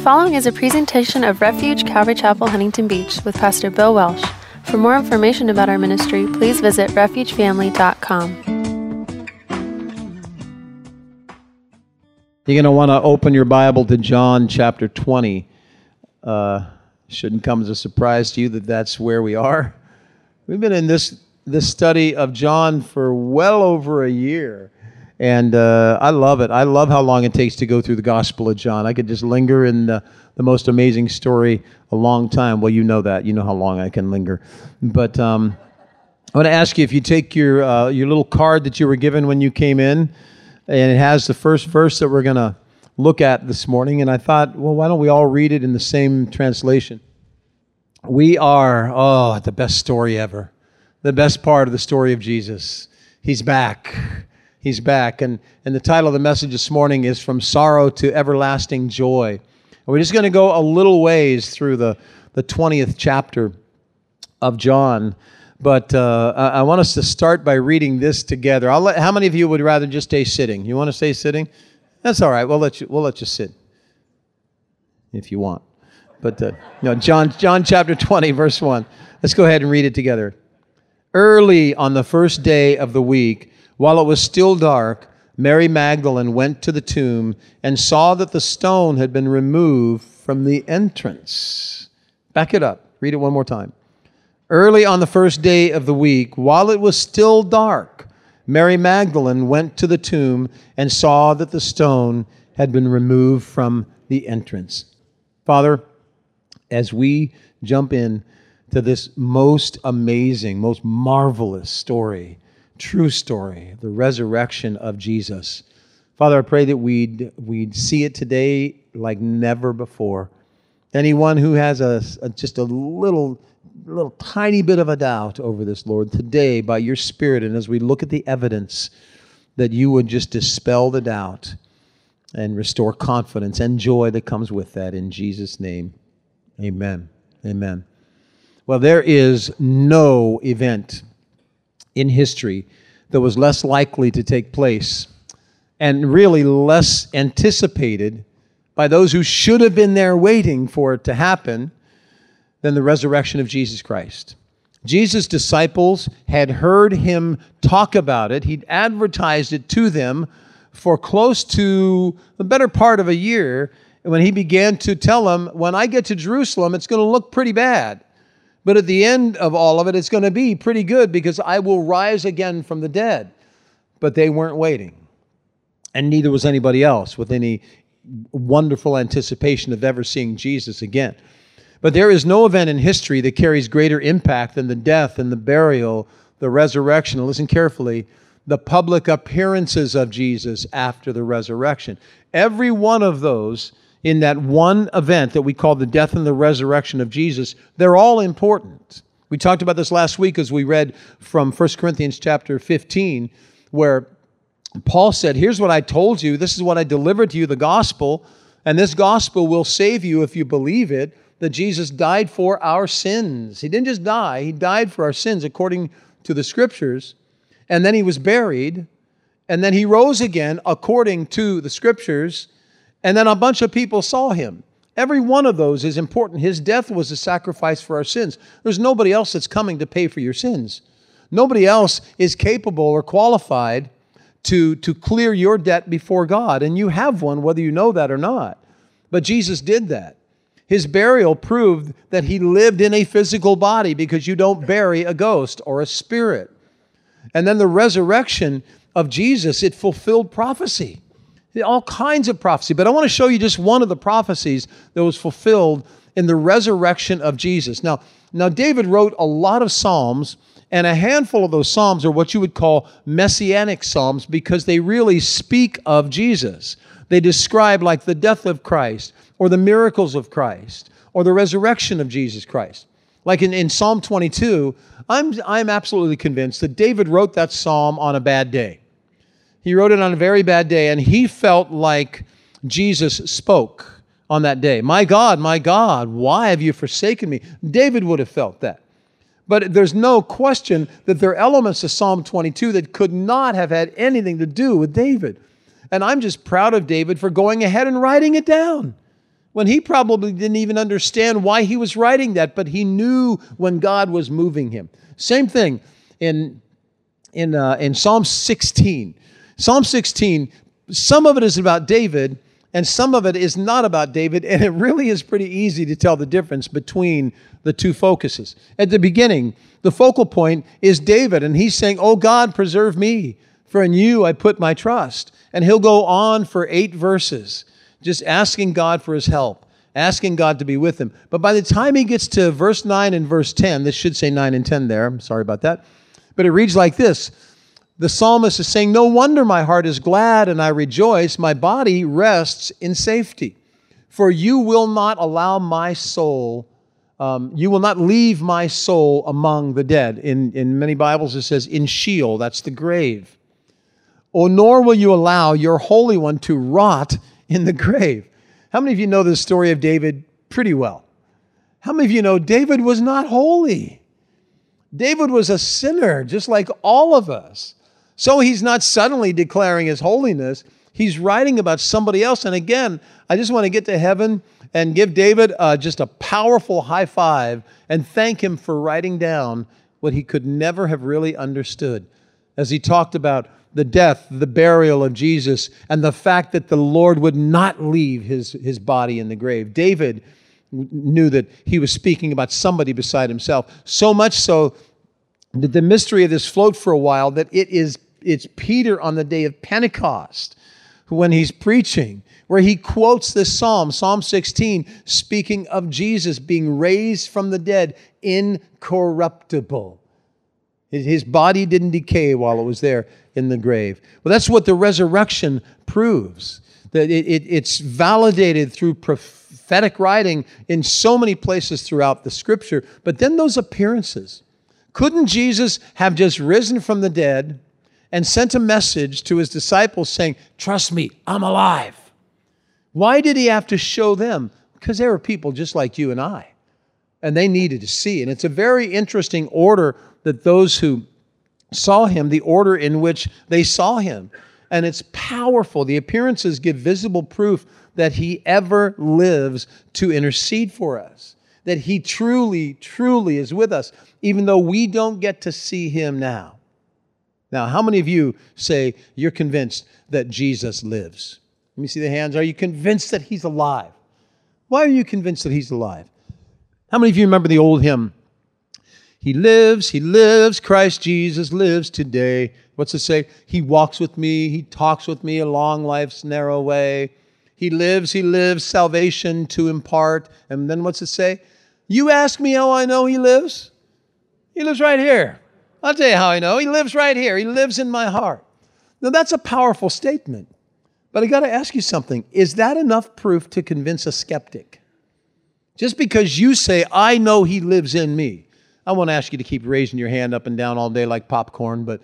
following is a presentation of Refuge Calvary Chapel, Huntington Beach with Pastor Bill Welsh. For more information about our ministry, please visit refugefamily.com. You're going to want to open your Bible to John chapter 20. Shouldn't come as a surprise to you that that's where we are. We've been in this study of John for well over a year. And I love it. I love how long it takes to go through the Gospel of John. I could just linger in the most amazing story a long time. Well, you know that. You know how long I can linger. But I want to ask you, if you take your little card that you were given when you came in, and it has the first verse that we're going to look at this morning, and I thought, well, why don't we all read it in the same translation? We are, the best story ever. The best part of the story of Jesus. He's back. He's back. And the title of the message this morning is From Sorrow to Everlasting Joy. And we're just going to go a little ways through the 20th chapter of John. But I want us to start by reading this together. How many of you would rather just stay sitting? You want to stay sitting? That's all right. We'll let you sit if you want. But John chapter 20, verse 1. Let's go ahead and read it together. Early on the first day of the week, while it was still dark, Mary Magdalene went to the tomb and saw that the stone had been removed from the entrance. Back it up. Read it one more time. Early on the first day of the week, while it was still dark, Mary Magdalene went to the tomb and saw that the stone had been removed from the entrance. Father, as we jump in to this most amazing, most marvelous story, true story, the resurrection of Jesus. Father, I pray that we'd see it today like never before. Anyone who has just a little tiny bit of a doubt over this, Lord, today by your Spirit, and as we look at the evidence, that you would just dispel the doubt and restore confidence and joy that comes with that. In Jesus' name, amen. Amen. Well, there is no event in history that was less likely to take place and really less anticipated by those who should have been there waiting for it to happen than the resurrection of Jesus Christ. Jesus' disciples had heard him talk about it. He'd advertised it to them for close to the better part of a year when he began to tell them, when I get to Jerusalem, it's going to look pretty bad. But at the end of all of it, it's going to be pretty good because I will rise again from the dead. But they weren't waiting. And neither was anybody else with any wonderful anticipation of ever seeing Jesus again. But there is no event in history that carries greater impact than the death and the burial, the resurrection. And listen carefully, the public appearances of Jesus after the resurrection. Every one of those in that one event that we call the death and the resurrection of Jesus, they're all important. We talked about this last week as we read from 1 Corinthians chapter 15, where Paul said, here's what I told you, this is what I delivered to you, the gospel, and this gospel will save you if you believe it, that Jesus died for our sins. He didn't just die, he died for our sins according to the Scriptures, and then he was buried, and then he rose again according to the Scriptures, and then a bunch of people saw him. Every one of those is important. His death was a sacrifice for our sins. There's nobody else that's coming to pay for your sins. Nobody else is capable or qualified to clear your debt before God. And you have one, whether you know that or not. But Jesus did that. His burial proved that he lived in a physical body because you don't bury a ghost or a spirit. And then the resurrection of Jesus, it fulfilled prophecy. All kinds of prophecy. But I want to show you just one of the prophecies that was fulfilled in the resurrection of Jesus. Now David wrote a lot of psalms, and a handful of those psalms are what you would call messianic psalms because they really speak of Jesus. They describe like the death of Christ or the miracles of Christ or the resurrection of Jesus Christ. Like in Psalm 22, I'm absolutely convinced that David wrote that psalm on a bad day. He wrote it on a very bad day, and he felt like Jesus spoke on that day. My God, why have you forsaken me? David would have felt that. But there's no question that there are elements of Psalm 22 that could not have had anything to do with David. And I'm just proud of David for going ahead and writing it down. when he probably didn't even understand why he was writing that, but he knew when God was moving him. Same thing in Psalm 16. Psalm 16, some of it is about David, and some of it is not about David, and it really is pretty easy to tell the difference between the two focuses. At the beginning, the focal point is David, and he's saying, "Oh God, preserve me, for in you I put my trust." And he'll go on for 8 verses, just asking God for his help, asking God to be with him. But by the time he gets to verse 9 and verse 10, this should say 9 and 10 there, I'm sorry about that, but it reads like this. The psalmist is saying, "No wonder my heart is glad and I rejoice. My body rests in safety. For you will not allow my soul, you will not leave my soul among the dead." In many Bibles it says in Sheol, that's the grave. "Oh, nor will you allow your Holy One to rot in the grave." How many of you know the story of David pretty well? How many of you know David was not holy? David was a sinner, just like all of us. So he's not suddenly declaring his holiness. He's writing about somebody else. And again, I just want to get to heaven and give David just a powerful high five and thank him for writing down what he could never have really understood as he talked about the death, the burial of Jesus, and the fact that the Lord would not leave his body in the grave. David knew that he was speaking about somebody beside himself. So much so that the mystery of this float for a while, that it's Peter on the day of Pentecost, when he's preaching, where he quotes this psalm, Psalm 16, speaking of Jesus being raised from the dead, incorruptible. His body didn't decay while it was there in the grave. Well, that's what the resurrection proves, that it's validated through prophetic writing in so many places throughout the Scripture. But then those appearances. Couldn't Jesus have just risen from the dead and sent a message to his disciples saying, "Trust me, I'm alive"? Why did he have to show them? Because they were people just like you and I, and they needed to see. And it's a very interesting order that those who saw him, the order in which they saw him. And it's powerful. The appearances give visible proof that he ever lives to intercede for us, that he truly, truly is with us, even though we don't get to see him now. Now, how many of you say you're convinced that Jesus lives? Let me see the hands. Are you convinced that he's alive? Why are you convinced that he's alive? How many of you remember the old hymn? He lives, Christ Jesus lives today. What's it say? He walks with me, he talks with me along life's narrow way. He lives, salvation to impart. And then what's it say? You ask me how I know he lives? He lives right here. I'll tell you how I know. He lives right here. He lives in my heart. Now, that's a powerful statement. But I got to ask you something. Is that enough proof to convince a skeptic? Just because you say, I know he lives in me. I won't ask you to keep raising your hand up and down all day like popcorn, but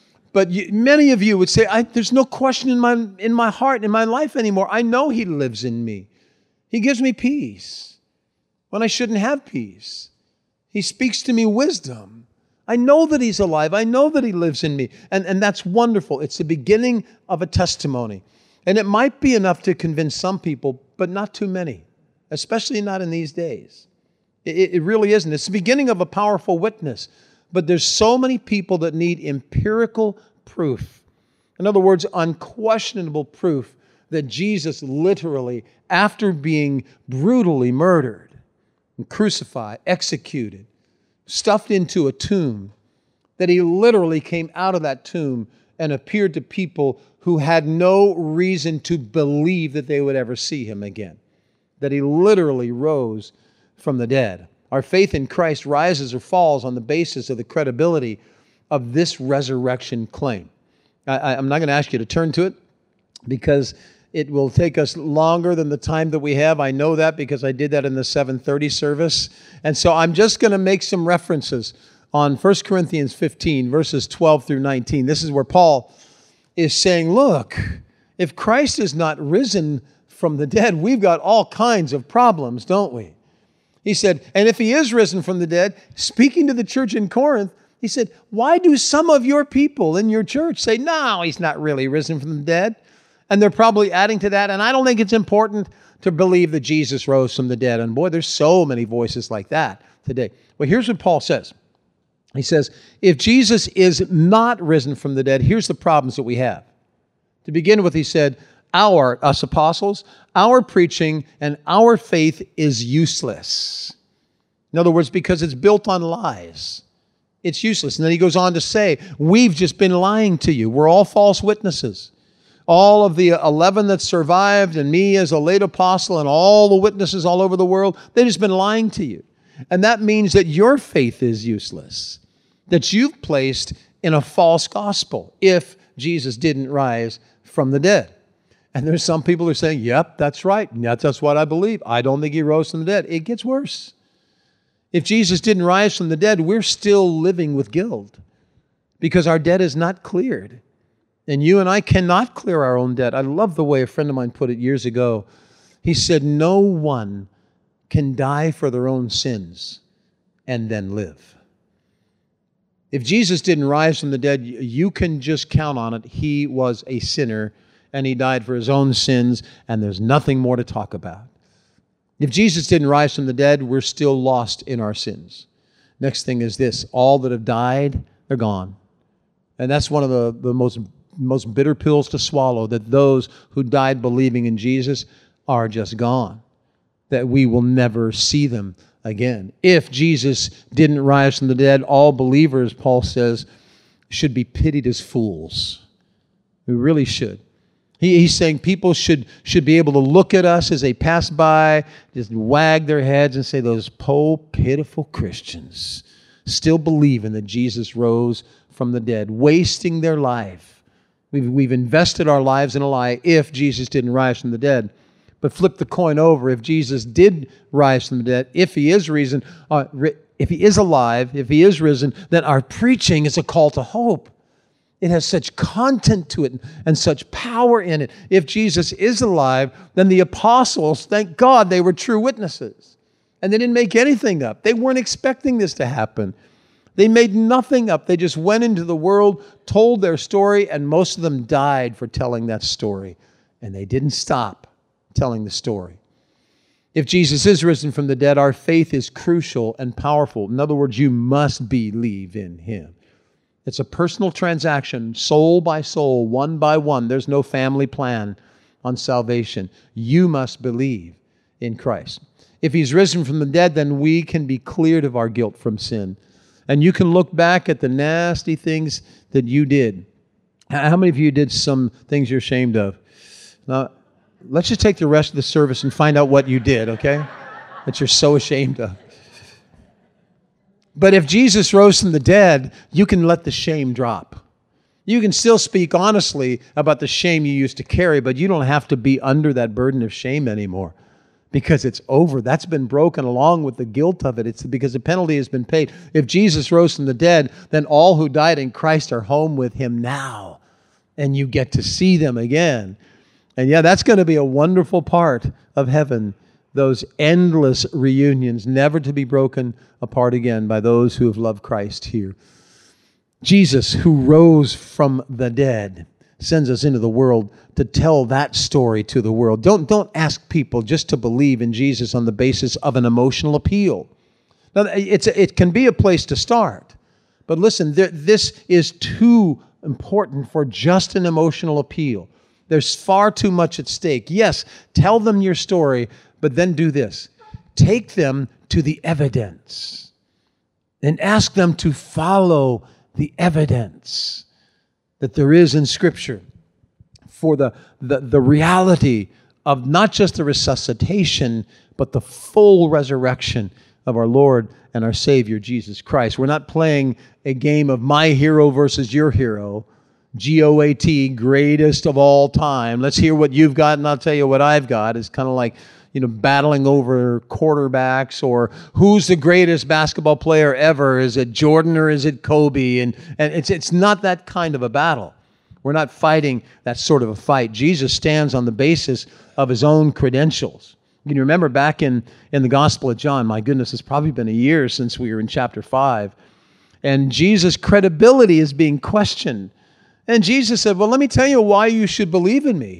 many of you would say, there's no question in my heart, in my life anymore. I know he lives in me. He gives me peace when I shouldn't have peace. He speaks to me wisdom. I know that he's alive. I know that he lives in me. And that's wonderful. It's the beginning of a testimony. And it might be enough to convince some people, but not too many, especially not in these days. It really isn't. It's the beginning of a powerful witness. But there's so many people that need empirical proof. In other words, unquestionable proof that Jesus literally, after being brutally murdered and crucified, executed, stuffed into a tomb, that he literally came out of that tomb and appeared to people who had no reason to believe that they would ever see him again. That he literally rose from the dead. Our faith in Christ rises or falls on the basis of the credibility of this resurrection claim. I'm not going to ask you to turn to it because it will take us longer than the time that we have. I know that because I did that in the 7:30 service. And so I'm just going to make some references on 1 Corinthians 15, verses 12 through 19. This is where Paul is saying, look, if Christ is not risen from the dead, we've got all kinds of problems, don't we? He said, and if he is risen from the dead, speaking to the church in Corinth, he said, why do some of your people in your church say, no, he's not really risen from the dead? And they're probably adding to that. And I don't think it's important to believe that Jesus rose from the dead. And boy, there's so many voices like that today. Well, here's what Paul says. He says, if Jesus is not risen from the dead, here's the problems that we have. To begin with, he said, us apostles, our preaching and our faith is useless. In other words, because it's built on lies. It's useless. And then he goes on to say, we've just been lying to you. We're all false witnesses. All of the 11 that survived and me as a late apostle and all the witnesses all over the world, they've just been lying to you. And that means that your faith is useless, that you've placed in a false gospel if Jesus didn't rise from the dead. And there's some people who are saying, yep, that's right. That's what I believe. I don't think he rose from the dead. It gets worse. If Jesus didn't rise from the dead, we're still living with guilt because our debt is not cleared. And you and I cannot clear our own debt. I love the way a friend of mine put it years ago. He said, no one can die for their own sins and then live. If Jesus didn't rise from the dead, you can just count on it. He was a sinner and he died for his own sins, and there's nothing more to talk about. If Jesus didn't rise from the dead, we're still lost in our sins. Next thing is this: all that have died, they're gone. And that's one of the most bitter pills to swallow, that those who died believing in Jesus are just gone, that we will never see them again. If Jesus didn't rise from the dead, all believers, Paul says, should be pitied as fools. We really should. He's saying people should be able to look at us as they pass by, just wag their heads and say, those poor, pitiful Christians still believing that Jesus rose from the dead, wasting their life. We've invested our lives in a lie if Jesus didn't rise from the dead. But flip the coin over. If Jesus did rise from the dead, if he is risen, if he is alive, if he is risen, then our preaching is a call to hope. It has such content to it and such power in it. If Jesus is alive, then the apostles, thank God, they were true witnesses. And they didn't make anything up. They weren't expecting this to happen. They made nothing up. They just went into the world, told their story, and most of them died for telling that story. And they didn't stop telling the story. If Jesus is risen from the dead, our faith is crucial and powerful. In other words, you must believe in him. It's a personal transaction, soul by soul, one by one. There's no family plan on salvation. You must believe in Christ. If he's risen from the dead, then we can be cleared of our guilt from sin. And you can look back at the nasty things that you did. How many of you did some things you're ashamed of? Now, let's just take the rest of the service and find out what you did, okay? That you're so ashamed of. But if Jesus rose from the dead, you can let the shame drop. You can still speak honestly about the shame you used to carry, but you don't have to be under that burden of shame anymore because it's over. That's been broken along with the guilt of it. It's because the penalty has been paid. If Jesus rose from the dead, then all who died in Christ are home with him now, and you get to see them again. And yeah, that's going to be a wonderful part of heaven. Those endless reunions, never to be broken apart again by those who have loved Christ here. Jesus, who rose from the dead, sends us into the world to tell that story to the world. Don't ask people just to believe in Jesus on the basis of an emotional appeal. Now, it can be a place to start, but listen, this is too important for just an emotional appeal. There's far too much at stake. Yes, tell them your story, but then do this. Take them to the evidence and ask them to follow the evidence that there is in Scripture for the reality of not just the resuscitation, but the full resurrection of our Lord and our Savior, Jesus Christ. We're not playing a game of my hero versus your hero. GOAT, greatest of all time. Let's hear what you've got and I'll tell you what I've got. It's kind of like, battling over quarterbacks or who's the greatest basketball player ever. Is it Jordan or is it Kobe? And it's not that kind of a battle. We're not fighting that sort of a fight. Jesus stands on the basis of his own credentials. You can remember back in the Gospel of John, my goodness, it's probably been a year since we were in chapter 5, and Jesus' credibility is being questioned. And Jesus said, well, let me tell you why you should believe in me.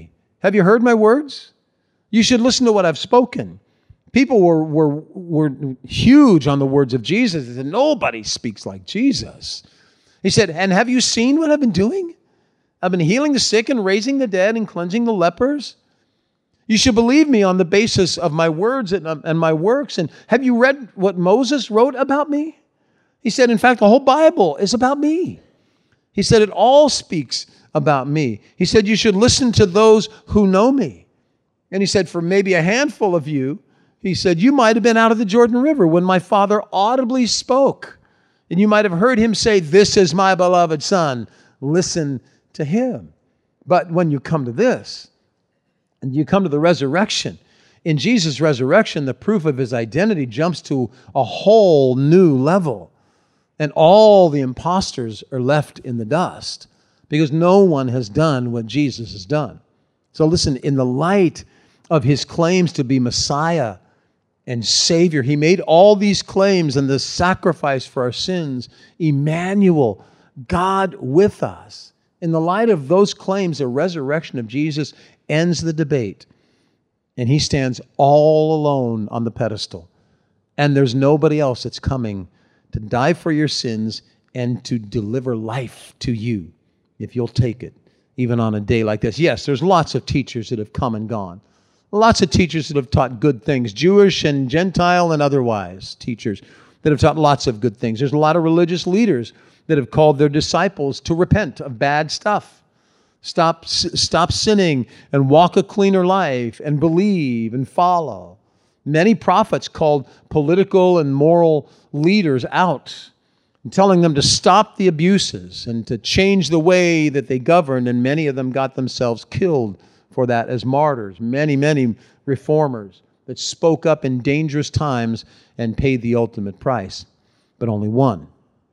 Have you heard my words? You should listen to what I've spoken. People were huge on the words of Jesus. They said, nobody speaks like Jesus. He said, and have you seen what I've been doing? I've been healing the sick and raising the dead and cleansing the lepers. You should believe me on the basis of my words and my works. And have you read what Moses wrote about me? He said, in fact, the whole Bible is about me. He said, it all speaks about me. He said, you should listen to those who know me. And he said, for maybe a handful of you, he said, you might have been out of the Jordan River when my Father audibly spoke. And you might have heard him say, this is my beloved Son. Listen to him. But when you come to this, and you come to the resurrection, in Jesus' resurrection, the proof of his identity jumps to a whole new level. And all the imposters are left in the dust because no one has done what Jesus has done. So listen, in the light of his claims to be Messiah and Savior, he made all these claims and the sacrifice for our sins, Emmanuel, God with us. In the light of those claims, the resurrection of Jesus ends the debate. And he stands all alone on the pedestal. And there's nobody else that's coming to die for your sins and to deliver life to you, if you'll take it, even on a day like this. Yes, there's lots of teachers that have come and gone. Lots of teachers that have taught good things, Jewish and Gentile and otherwise teachers that have taught lots of good things. There's a lot of religious leaders that have called their disciples to repent of bad stuff. Stop sinning and walk a cleaner life and believe and follow. Many prophets called political and moral leaders out and telling them to stop the abuses and to change the way that they govern, and many of them got themselves killed for that as martyrs. Many reformers that spoke up in dangerous times and paid the ultimate price. But only one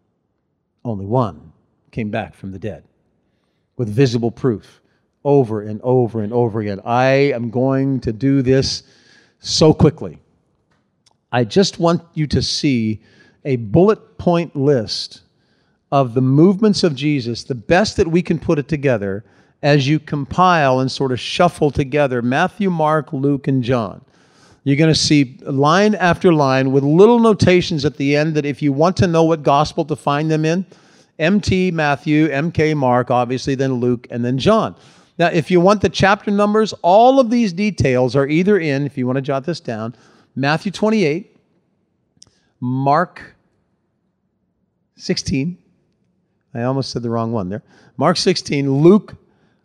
came back from the dead with visible proof over and over and over again. I am going to do this so quickly. I just want you to see a bullet point list of the movements of Jesus, the best that we can put it together as you compile and sort of shuffle together Matthew, Mark, Luke, and John. You're going to see line after line with little notations at the end that if you want to know what gospel to find them in, MT, Matthew, MK, Mark, obviously, then Luke, and then John. Now, if you want the chapter numbers, all of these details are either in, if you want to jot this down, Matthew 28, Mark 16. I almost said the wrong one there. Mark 16, Luke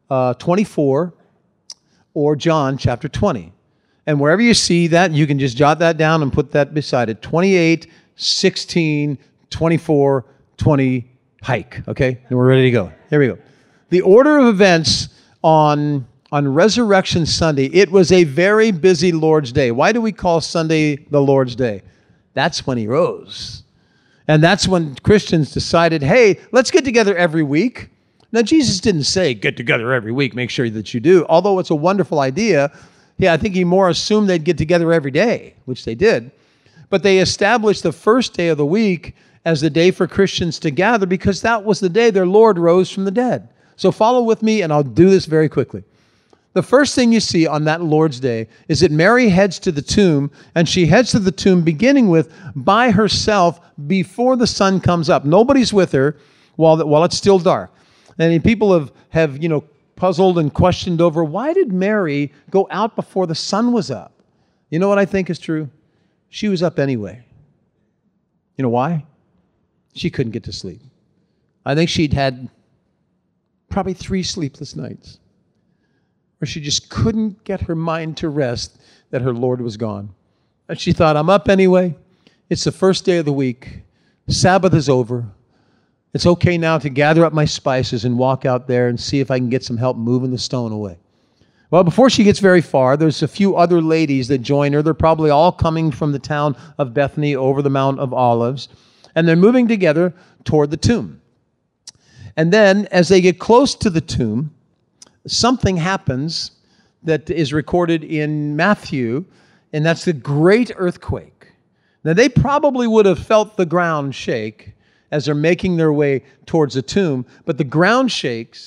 24, or John chapter 20. And wherever you see that, you can just jot that down and put that beside it. 28, 16, 24, 20, hike. Okay? And we're ready to go. Here we go. The order of events on Resurrection Sunday, it was a very busy Lord's Day. Why do we call Sunday the Lord's Day? That's when he rose. And that's when Christians decided, hey, let's get together every week. Now, Jesus didn't say, get together every week, make sure that you do. Although it's a wonderful idea, I think he more assumed they'd get together every day, which they did. But they established the first day of the week as the day for Christians to gather because that was the day their Lord rose from the dead. So follow with me, and I'll do this very quickly. The first thing you see on that Lord's Day is that Mary heads to the tomb, and she heads to the tomb beginning with by herself before the sun comes up. Nobody's with her while it's still dark. And people have puzzled and questioned over, why did Mary go out before the sun was up? You know what I think is true? She was up anyway. You know why? She couldn't get to sleep. I think she'd had probably 3 sleepless nights where she just couldn't get her mind to rest that her Lord was gone. And she thought, I'm up anyway. It's the first day of the week. Sabbath is over. It's okay now to gather up my spices and walk out there and see if I can get some help moving the stone away. Well, before she gets very far, there's a few other ladies that join her. They're probably all coming from the town of Bethany over the Mount of Olives. And they're moving together toward the tomb. And then, as they get close to the tomb, something happens that is recorded in Matthew, and that's the great earthquake. Now, they probably would have felt the ground shake as they're making their way towards the tomb, but the ground shakes,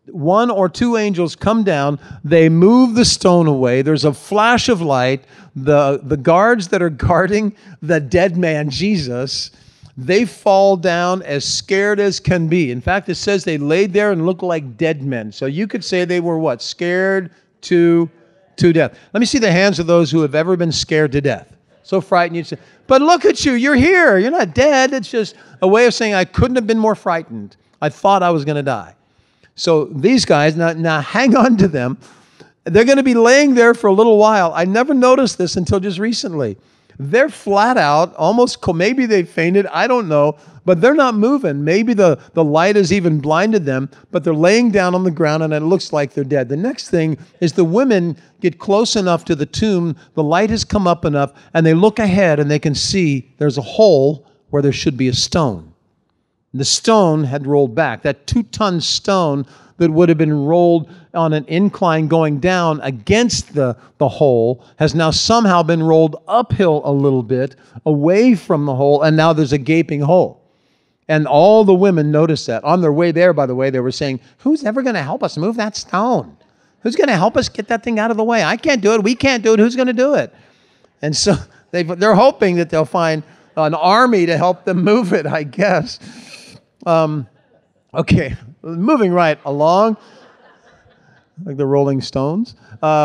one or two angels come down. They move the stone away. There's a flash of light. The guards that are guarding the dead man, Jesus, they fall down as scared as can be. In fact, it says they laid there and looked like dead men. So you could say they were what? Scared to death. Let me see the hands of those who have ever been scared to death. So frightened you'd say, but look at you, you're here. You're not dead. It's just a way of saying I couldn't have been more frightened. I thought I was going to die. So these guys, now hang on to them. They're going to be laying there for a little while. I never noticed this until just recently. They're flat out, almost, maybe they fainted, I don't know, but they're not moving. Maybe the light has even blinded them, but they're laying down on the ground and it looks like they're dead. The next thing is the women get close enough to the tomb, the light has come up enough, and they look ahead and they can see there's a hole where there should be a stone. The stone had rolled back. That 2-ton stone that would have been rolled on an incline going down against the hole has now somehow been rolled uphill a little bit away from the hole, and now there's a gaping hole. And all the women noticed that. On their way there, by the way, they were saying, who's ever going to help us move that stone? Who's going to help us get that thing out of the way? I can't do it. We can't do it. Who's going to do it? And so they're hoping that they'll find an army to help them move it, I guess. Okay, moving right along, like the Rolling Stones.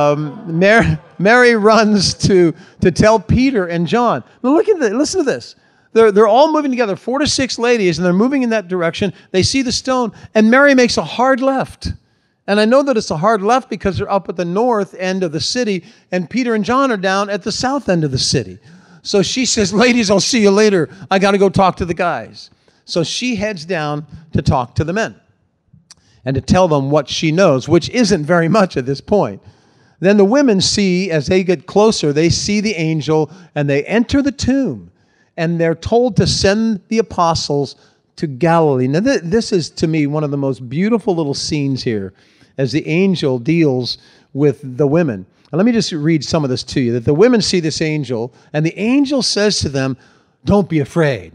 Mary runs to tell Peter and John. Now look at this. Listen to this. They're all moving together, 4 to 6 ladies, and they're moving in that direction. They see the stone, and Mary makes a hard left. And I know that it's a hard left because they're up at the north end of the city, and Peter and John are down at the south end of the city. So she says, ladies, I'll see you later. I got to go talk to the guys. So she heads down to talk to the men and to tell them what she knows, which isn't very much at this point. Then the women see, as they get closer, they see the angel and they enter the tomb and they're told to send the apostles to Galilee. Now, this is, to me, one of the most beautiful little scenes here as the angel deals with the women. And let me just read some of this to you. That the women see this angel and the angel says to them, don't be afraid.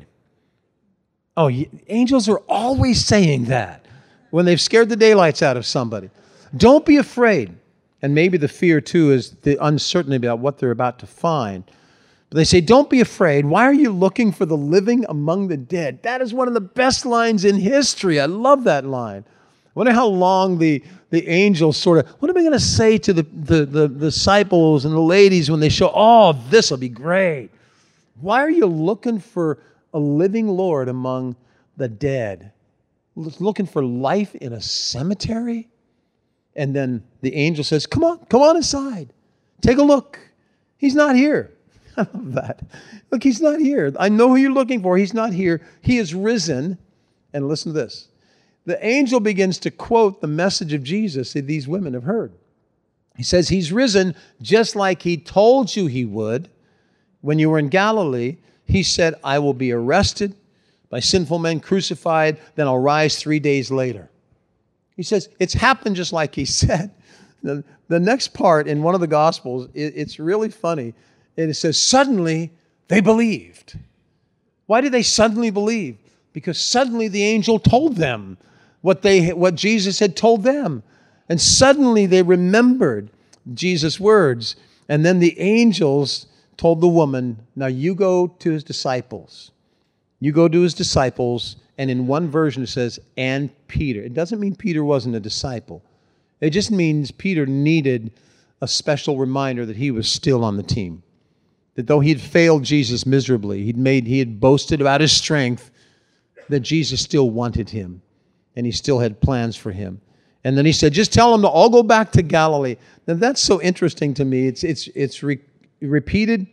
Oh, angels are always saying that when they've scared the daylights out of somebody. Don't be afraid. And maybe the fear, too, is the uncertainty about what they're about to find. But they say, don't be afraid. Why are you looking for the living among the dead? That is one of the best lines in history. I love that line. I wonder how long the angels sort of, what am I going to say to the disciples and the ladies when they show, oh, this will be great. Why are you looking for a living Lord among the dead? Looking for life in a cemetery? And then the angel says, come on inside. Take a look. He's not here. I love that. Look, he's not here. I know who you're looking for. He's not here. He is risen. And listen to this. The angel begins to quote the message of Jesus that these women have heard. He says, he's risen just like he told you he would when you were in Galilee. He said, I will be arrested by sinful men, crucified, then I'll rise 3 days later. He says, it's happened just like he said. The next part in one of the Gospels, it's really funny. And it says, suddenly they believed. Why did they suddenly believe? Because suddenly the angel told them what Jesus had told them. And suddenly they remembered Jesus' words. And then the angels told the woman, now you go to his disciples. You go to his disciples, and in one version it says, and Peter. It doesn't mean Peter wasn't a disciple. It just means Peter needed a special reminder that he was still on the team. That though he had failed Jesus miserably, he had boasted about his strength, that Jesus still wanted him, and he still had plans for him. And then he said, just tell them to all go back to Galilee. Now that's so interesting to me. It's repeated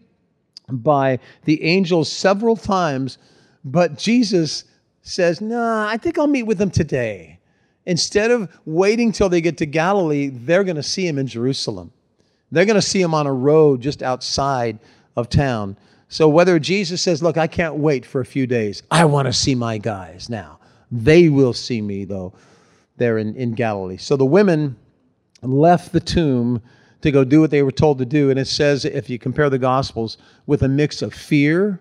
by the angels several times, but Jesus says, nah, I think I'll meet with them today. Instead of waiting till they get to Galilee, they're going to see him in Jerusalem. They're going to see him on a road just outside of town. So whether Jesus says, look, I can't wait for a few days. I want to see my guys now. They will see me, though, there in Galilee. So the women left the tomb to go do what they were told to do. And it says, if you compare the Gospels, with a mix of fear,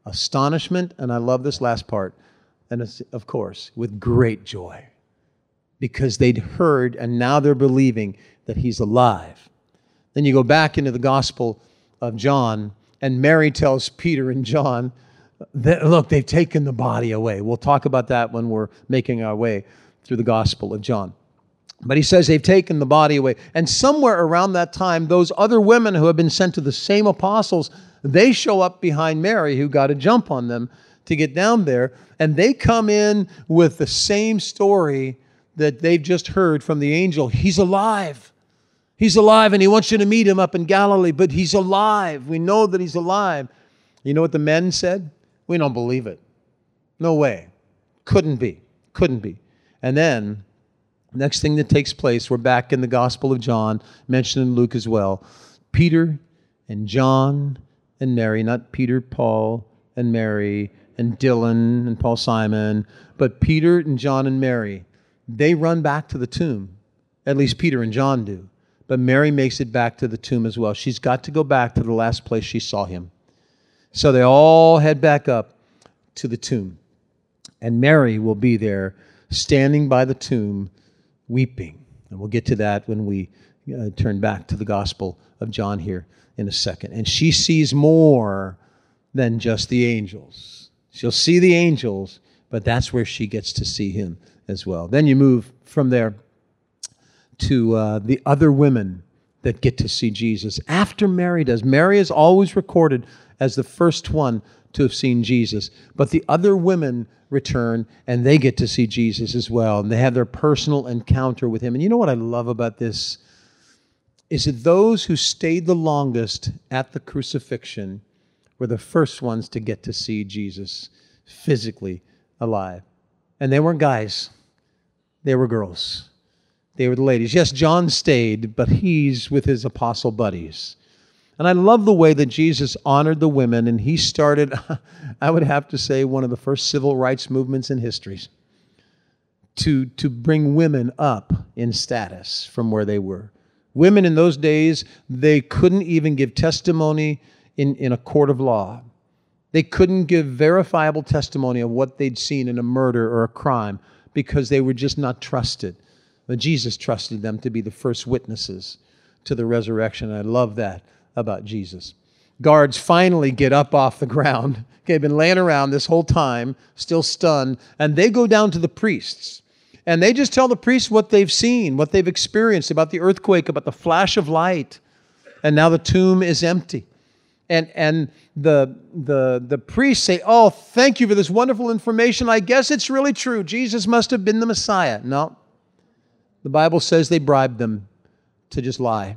astonishment, and I love this last part, and it's, of course, with great joy. because they'd heard and now they're believing that he's alive. Then you go back into the Gospel of John, and Mary tells Peter and John that, look, they've taken the body away. We'll talk about that when we're making our way through the Gospel of John. But he says they've taken the body away. And somewhere around that time, those other women who have been sent to the same apostles, they show up behind Mary, who got a jump on them to get down there. And they come in with the same story that they've just heard from the angel. He's alive. He's alive, and he wants you to meet him up in Galilee, but he's alive. We know that he's alive. You know what the men said? We don't believe it. No way. Couldn't be. Couldn't be. And then, next thing that takes place, we're back in the Gospel of John, mentioned in Luke as well. Peter and John and Mary, not Peter, Paul, and Mary, and Dylan and Paul Simon, but Peter and John and Mary, they run back to the tomb. At least Peter and John do. But Mary makes it back to the tomb as well. She's got to go back to the last place she saw him. So they all head back up to the tomb. And Mary will be there standing by the tomb weeping. And we'll get to that when we turn back to the Gospel of John here in a second. And she sees more than just the angels. She'll see the angels, but that's where she gets to see him as well. Then you move from there to the other women that get to see Jesus after Mary does. Mary is always recorded as the first one to have seen Jesus, but the other women return and they get to see Jesus as well, and they have their personal encounter with him. And you know what I love about this is that those who stayed the longest at the crucifixion were the first ones to get to see Jesus physically alive. And they weren't guys. They were girls. They were the ladies. Yes, John stayed, but he's with his apostle buddies. And I love the way that Jesus honored the women, and he started, I would have to say, one of the first civil rights movements in history to bring women up in status from where they were. Women in those days, they couldn't even give testimony in a court of law. They couldn't give verifiable testimony of what they'd seen in a murder or a crime because they were just not trusted. But Jesus trusted them to be the first witnesses to the resurrection. I love that about Jesus. Guards finally get up off the ground. They've been laying around this whole time, still stunned, and they go down to the priests. And they just tell the priests what they've seen, what they've experienced, about the earthquake, about the flash of light. And now the tomb is empty. And the priests say, oh, thank you for this wonderful information. I guess it's really true. Jesus must have been the Messiah. No. The Bible says they bribed them to just lie.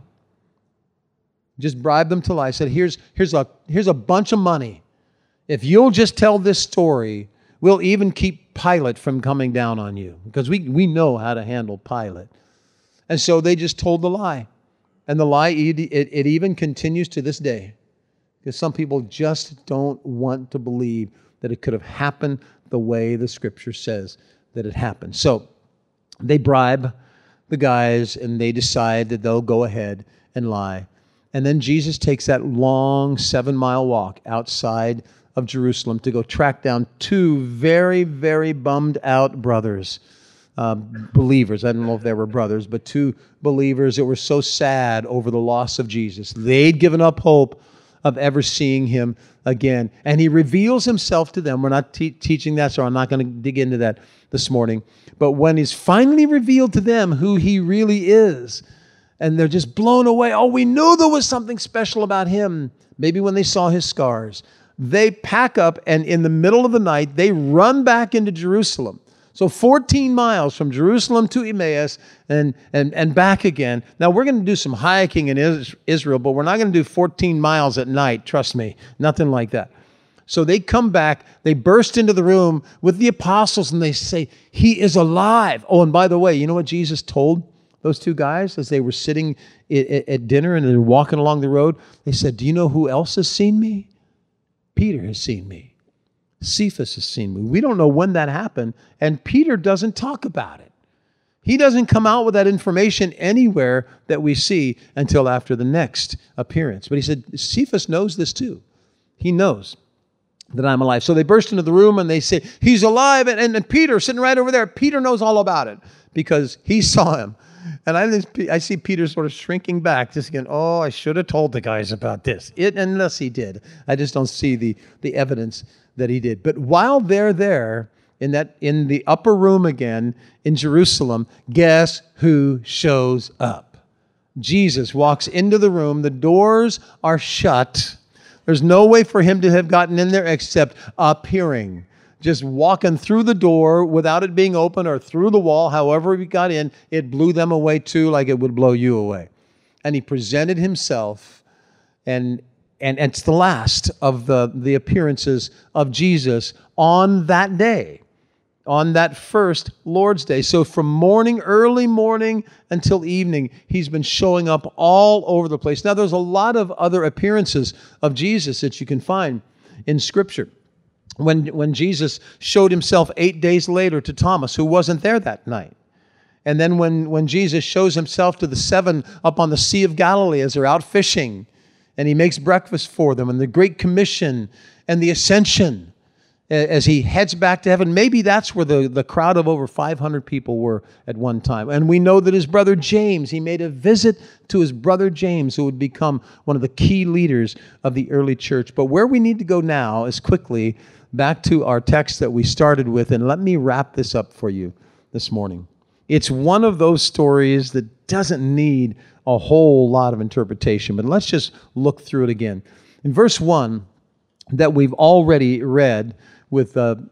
Just bribed them to lie. Said, here's a bunch of money. If you'll just tell this story, we'll even keep Pilate from coming down on you. Because we know how to handle Pilate. And so they just told the lie. And the lie, it even continues to this day. Because some people just don't want to believe that it could have happened the way the Scripture says that it happened. So they bribe the guys, and they decide that they'll go ahead and lie. And then Jesus takes that long 7-mile walk outside of Jerusalem to go track down two very, very bummed out brothers, believers. I don't know if they were brothers, but two believers that were so sad over the loss of Jesus. They'd given up hope of ever seeing him again. And he reveals himself to them. We're not teaching that, so I'm not going to dig into that this morning. But when he's finally revealed to them who he really is, and they're just blown away, oh, we knew there was something special about him. Maybe when they saw his scars. They pack up, and in the middle of the night, they run back into Jerusalem. So 14 miles from Jerusalem to Emmaus and back again. Now, we're going to do some hiking in Israel, but we're not going to do 14 miles at night. Trust me, nothing like that. So they come back, they burst into the room with the apostles, and they say, he is alive. Oh, and by the way, you know what Jesus told those two guys as they were sitting at dinner and they're walking along the road? They said, do you know who else has seen me? Peter has seen me. Cephas has seen me. We don't know when that happened, and Peter doesn't talk about it. He doesn't come out with that information anywhere that we see until after the next appearance. But he said, Cephas knows this too. He knows that I'm alive. So they burst into the room and they say, he's alive. And Peter, sitting right over there, Peter knows all about it. because he saw him. And I see Peter sort of shrinking back, just again, oh, I should have told the guys about this. Unless he did. I just don't see the evidence that he did. But while they're there, in the upper room again in Jerusalem, guess who shows up? Jesus walks into the room. The doors are shut. There's no way for him to have gotten in there except appearing. Just walking through the door without it being open or through the wall, however he got in, it blew them away too, like it would blow you away. And he presented himself, and it's the last of the appearances of Jesus on that day, on that first Lord's Day. So from early morning until evening, he's been showing up all over the place. Now, there's a lot of other appearances of Jesus that you can find in Scripture. When Jesus showed himself 8 days later to Thomas, who wasn't there that night. And then when Jesus shows himself to the 7 up on the Sea of Galilee as they're out fishing, and he makes breakfast for them, and the Great Commission and the Ascension as he heads back to heaven. Maybe that's where the crowd of over 500 people were at one time. And we know that his brother James, he made a visit to his brother James, who would become one of the key leaders of the early church. But where we need to go now is quickly back to our text that we started with, and let me wrap this up for you this morning. It's one of those stories that doesn't need a whole lot of interpretation, but let's just look through it again. In verse 1 that we've already read with the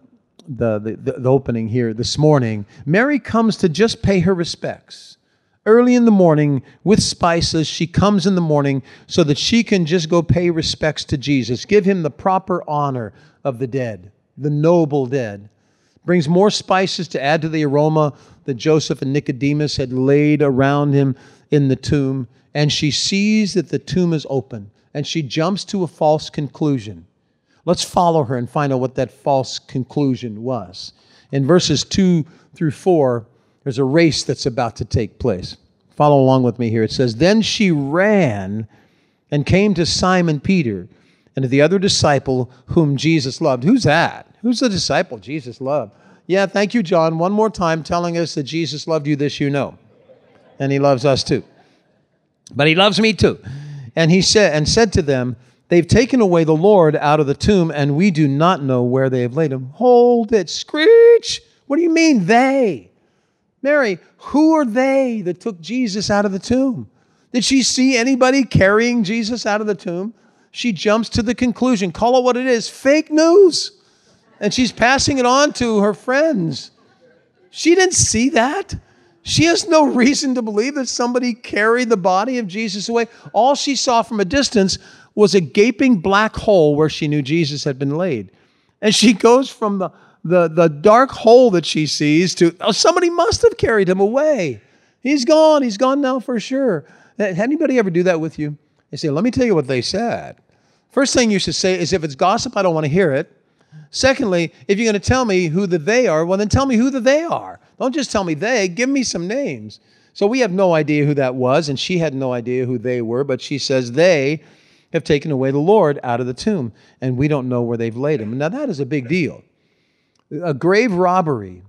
opening here this morning, Mary comes to just pay her respects. Early in the morning with spices, she comes in the morning so that she can just go pay respects to Jesus, give him the proper honor of the dead, the noble dead. Brings more spices to add to the aroma that Joseph and Nicodemus had laid around him in the tomb. And she sees that the tomb is open, and she jumps to a false conclusion. Let's follow her and find out what that false conclusion was. In verses 2 through 4, there's a race that's about to take place. Follow along with me here. It says, "Then she ran and came to Simon Peter and to the other disciple whom Jesus loved." Who's that? Who's the disciple Jesus loved? Yeah, thank you, John. One more time telling us that Jesus loved you, this you know. And he loves us too. But he loves me too. And he said to them, "They've taken away the Lord out of the tomb, and we do not know where they have laid him." Hold it, screech! What do you mean, they? Mary, who are they that took Jesus out of the tomb? Did she see anybody carrying Jesus out of the tomb? She jumps to the conclusion, call it what it is, fake news. And she's passing it on to her friends. She didn't see that. She has no reason to believe that somebody carried the body of Jesus away. All she saw from a distance was a gaping black hole where she knew Jesus had been laid. And she goes from the dark hole that she sees to, oh, somebody must have carried him away. He's gone now for sure. Anybody ever do that with you? They say, let me tell you what they said. First thing you should say is, if it's gossip, I don't want to hear it. Secondly, if you're going to tell me who the they are, well, then tell me who the they are. Don't just tell me they, give me some names. So we have no idea who that was, and she had no idea who they were, but she says they have taken away the Lord out of the tomb, and we don't know where they've laid him. Now that is a big deal. A grave robbery,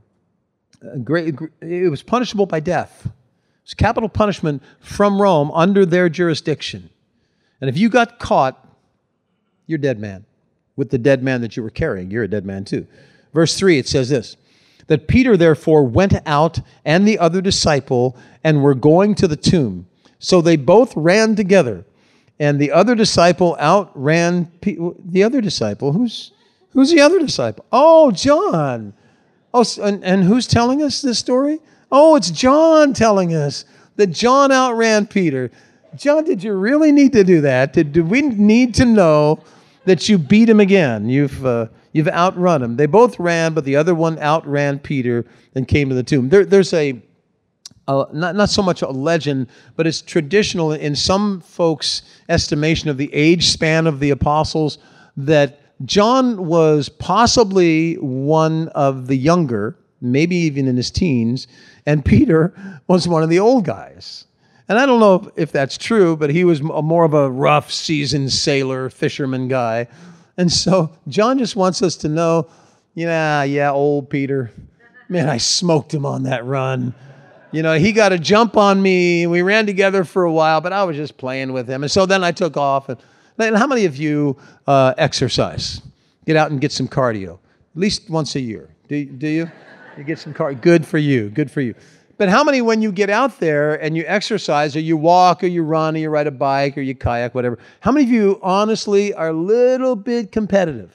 it was punishable by death. It was capital punishment from Rome under their jurisdiction. And if you got caught, you're dead man. With the dead man that you were carrying, you're a dead man too. Verse 3, it says this, that Peter therefore went out and the other disciple and were going to the tomb. So they both ran together. And the other disciple outran the other disciple. Who's the other disciple? Oh, John. Oh, and who's telling us this story? Oh, it's John telling us that John outran Peter. John, did you really need to do that? Do we need to know that you beat him again? You've outrun him. They both ran, but the other one outran Peter and came to the tomb. There's not so much a legend, but it's traditional in some folks' estimation of the age span of the apostles that John was possibly one of the younger, maybe even in his teens, and Peter was one of the old guys. And I don't know if that's true, but he was more of a rough, seasoned sailor, fisherman guy. And so John just wants us to know, yeah, old Peter. Man, I smoked him on that run. You know, he got a jump on me. We ran together for a while, but I was just playing with him. And so then I took off. And how many of you exercise? Get out and get some cardio, at least once a year. Do you? You get some cardio. Good for you. Good for you. But how many, when you get out there and you exercise, or you walk, or you run, or you ride a bike, or you kayak, whatever, how many of you honestly are a little bit competitive?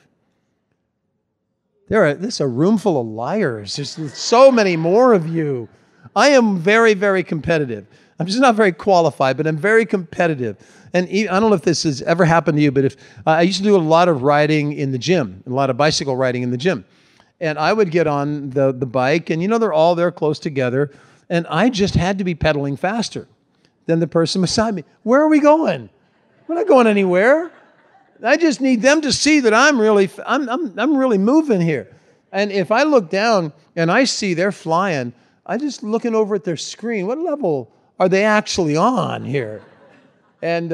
This is a room full of liars. There's so many more of you. I am very, very competitive. I'm just not very qualified, but I'm very competitive. And I don't know if this has ever happened to you, but I used to do a lot of riding in the gym, a lot of bicycle riding in the gym. And I would get on the bike, and they're all there close together, and I just had to be pedaling faster than the person beside me. Where are we going? We're not going anywhere. I just need them to see that I'm really moving here. And if I look down and I see they're flying, I just looking over at their screen. What level are they actually on here? And